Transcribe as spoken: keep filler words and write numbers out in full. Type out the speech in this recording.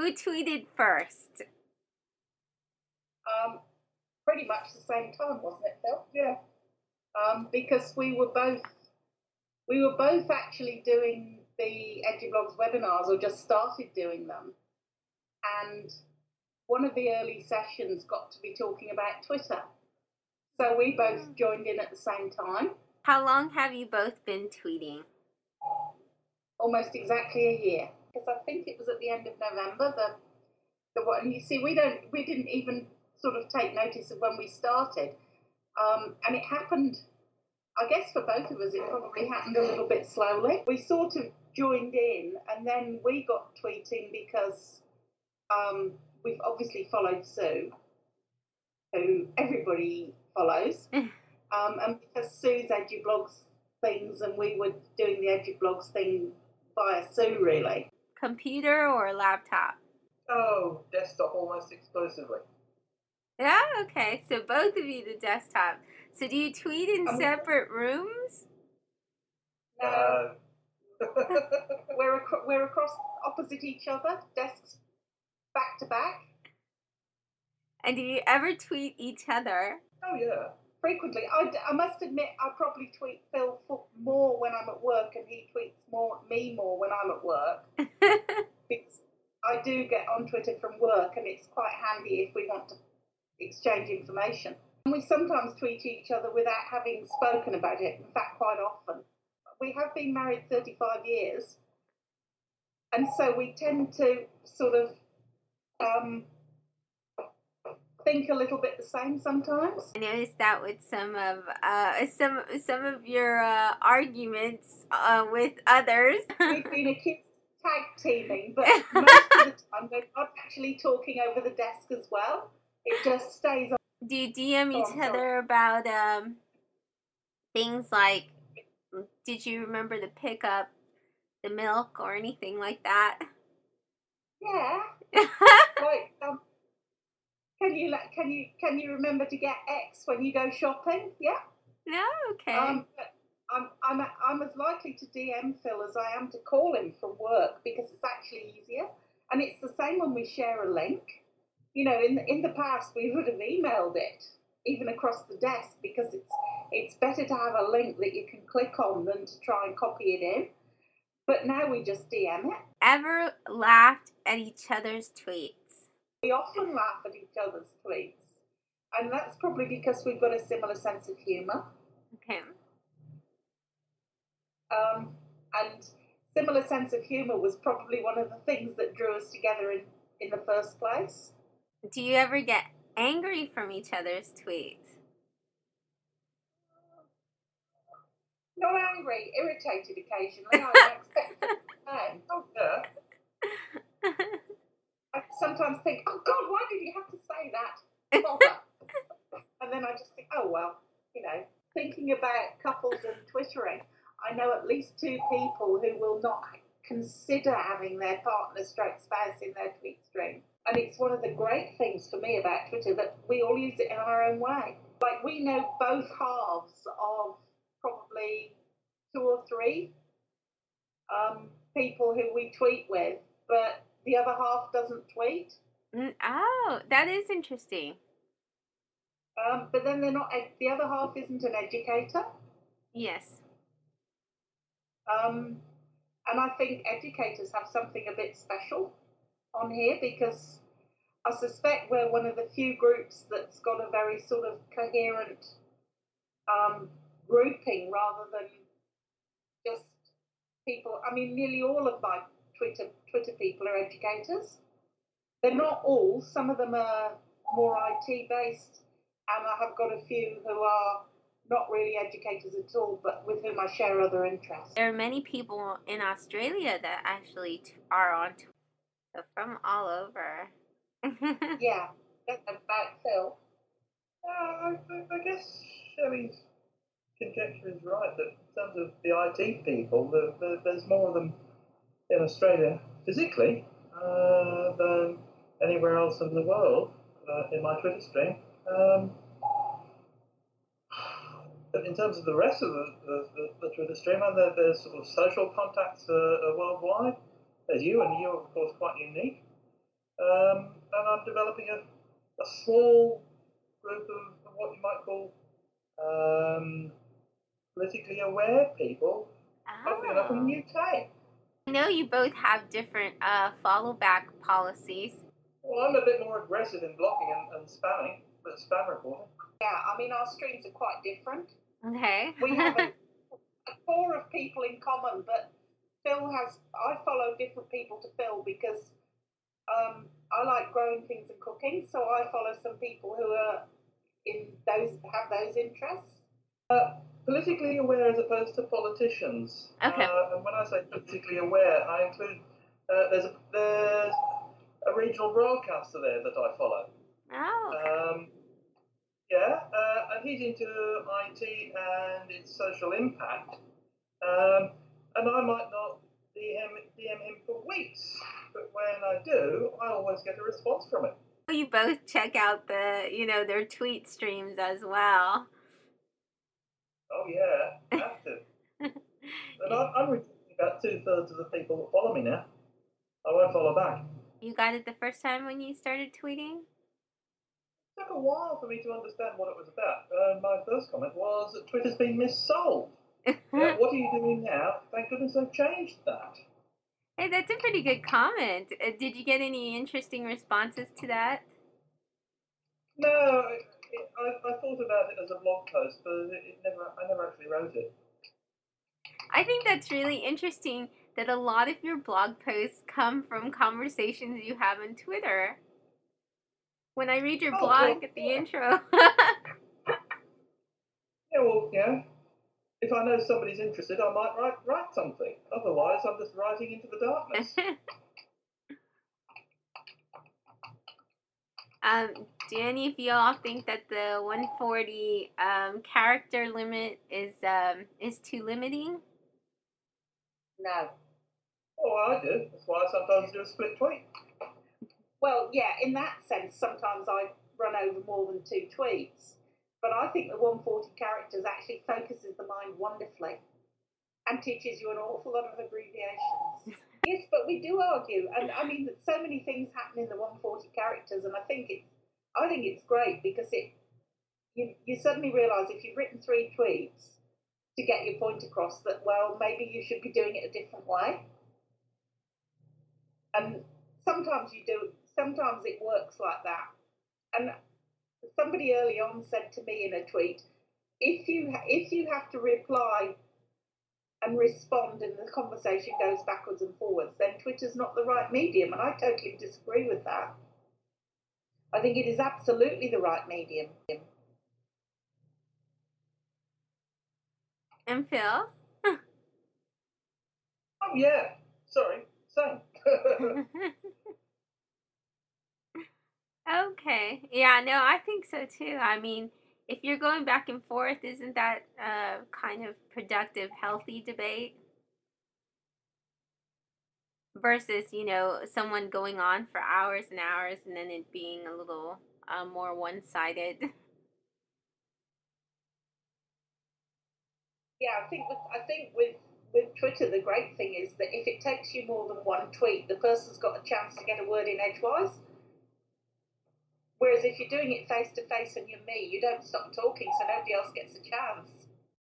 Who tweeted first? Um, pretty much the same time, wasn't it, Phil? Yeah. Um, because we were both we were both actually doing the EduBlogs webinars, or just started doing them, and one of the early sessions got to be talking about Twitter. So we both joined in at the same time. How long have you both been tweeting? Almost exactly a year, because I think it was at the end of November. The the one you see, we don't we didn't even sort of take notice of when we started, um, and it happened. I guess for both of us, it probably happened a little bit slowly. We sort of joined in, and then we got tweeting because um, we've obviously followed Sue, who everybody follows, um, and because Sue's EduBlogs things, and we were doing the EduBlogs thing via Sue, really. Computer or laptop? Oh, desktop almost exclusively. Yeah, okay. So both of you the desktop. So do you tweet in Um, separate rooms? No, Uh, we're ac- we're across opposite each other, desks back to back. And do you ever tweet each other? oh, yeah. Frequently. I, d- I must admit, I probably tweet Phil Fo- more when I'm at work, and he tweets more me more when I'm at work. Because I do get on Twitter from work, and it's quite handy if we want to exchange information. And we sometimes tweet each other without having spoken about it, in fact, quite often. We have been married thirty-five years, and so we tend to sort of um, think a little bit the same sometimes. I noticed that with some of uh, some some of your uh, arguments uh, with others. We've been accused of tag teaming, but most of the time we're not actually talking over the desk as well. It just stays on. Do you D M each Oh, I'm sorry. other about um, things like, did you remember to pick up the milk or anything like that? Yeah. Like, um, can you like, can you can you remember to get X when you go shopping? Yeah. No, okay. Um, but I'm I'm I'm as likely to D M Phil as I am to call him from work, because it's actually easier, and it's the same when we share a link. You know, in the, in the past we would have emailed it even across the desk, because it's it's better to have a link that you can click on than to try and copy it in. But now we just D M it. Ever laughed at each other's tweets? We often laugh at each other's tweets, and that's probably because we've got a similar sense of humour. Okay. Um, and similar sense of humour was probably one of the things that drew us together in, in the first place. Do you ever get angry from each other's tweets? Not angry, irritated occasionally. I expect it to say. Oh, yeah. I sometimes think, oh God, why did you have to say that? Bother. And then I just think, oh well, you know. Thinking about couples and twittering, I know at least two people who will not consider having their partner stroke spouse in their tweet stream. And it's one of the great things for me about Twitter that we all use it in our own way. Like, we know both halves of probably two or three um, people who we tweet with, but the other half doesn't tweet. Mm, oh, that is interesting. Um, but then they're not, the other half isn't an educator. Yes. Um, and I think educators have something a bit special on here, because I suspect we're one of the few groups that's got a very sort of coherent um, grouping, rather than just people. I mean, nearly all of my Twitter Twitter people are educators. They're not all. Some of them are more I T based, and I have got a few who are not really educators at all, but with whom I share other interests. There are many people in Australia that actually t- are on Twitter from all over. Yeah, that's about Phil. Uh, I, I guess Shelley's conjecture is right, that in terms of the I T people, the, the, there's more of them in Australia physically uh, than anywhere else in the world uh, in my Twitter stream. Um, but in terms of the rest of the, the, the, the Twitter stream, and the, the sort of social contacts uh, uh, worldwide, there's you, and you're of course quite unique. Um, and I'm developing a, a small group of, of what you might call um, politically aware people, oddly enough, in Oh. the U K. I know you both have different uh, follow back policies. Well, I'm a bit more aggressive in blocking and, and spamming, but spam reporting. Yeah, I mean, our streams are quite different. Okay. We have a, a core of people in common, but Phil has, I follow different people to Phil because um, I like growing things and cooking, so I follow some people who are in those, have those interests. Uh, politically aware as opposed to politicians. Okay. Uh, and when I say politically aware, I include uh, there's a there's a regional broadcaster there that I follow. Oh, okay. Um, yeah, uh, and he's into I T and its social impact. Um, and I might not D M, D M him for weeks, but when I do, I always get a response from him. You both check out the, you know, their tweet streams as well. Oh yeah, have to. And I'm, I'm reaching about two thirds of the people that follow me now. I won't follow back. You got it the first time when you started tweeting? It took a while for me to understand what it was about. Uh, my first comment was that Twitter's been missold. Yeah, what are you doing now? Thank goodness I've changed that. Hey, that's a pretty good comment. Uh, did you get any interesting responses to that? No, it, it, I, I thought about it as a blog post, but it, it never. I never actually wrote it. I think that's really interesting that a lot of your blog posts come from conversations you have on Twitter. When I read your Oh, blog well, at the yeah. intro. Yeah, well, yeah. If I know somebody's interested, I might write write something. Otherwise, I'm just writing into the darkness. um, do any of y'all think that the one forty um, character limit is um, is too limiting? No. Oh, I do. That's why I sometimes do a split tweet. Well, yeah, in that sense, sometimes I run over more than two tweets. But I think the one forty characters actually focuses the mind wonderfully and teaches you an awful lot of abbreviations. Yes, but we do argue, and I mean, so many things happen in the one forty characters, and I think it's, I think it's great because it, you, you suddenly realise if you've written three tweets to get your point across, that well, maybe you should be doing it a different way. And sometimes you do, sometimes it works like that. And somebody early on said to me in a tweet, if you if you have to reply and respond and the conversation goes backwards and forwards, then Twitter's not the right medium. And I totally disagree with that. I think it is absolutely the right medium. And Phil? Oh yeah. Sorry. Same. Okay. Yeah, no, I think so too. I mean, if you're going back and forth, isn't that a kind of productive, healthy debate? Versus, you know, someone going on for hours and hours and then it being a little uh, more one sided. Yeah, I think with, I think with with Twitter, the great thing is that if it takes you more than one tweet, the person's got a chance to get a word in edgewise. Whereas if you're doing it face to face and you're me, you don't stop talking, so nobody else gets a chance.